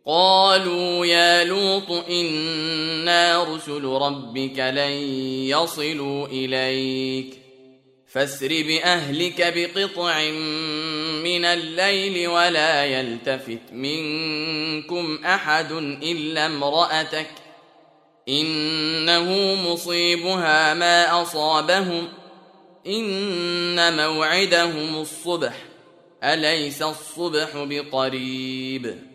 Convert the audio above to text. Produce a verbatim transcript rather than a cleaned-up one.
قالوا يا لوط إنا رسل ربك لن يصلوا إليك فاسر بأهلك بقطع من الليل ولا يلتفت منكم أحد إلا امرأتك إنه مصيبها ما أصابهم إن موعدهم الصبح أليس الصبح بقريب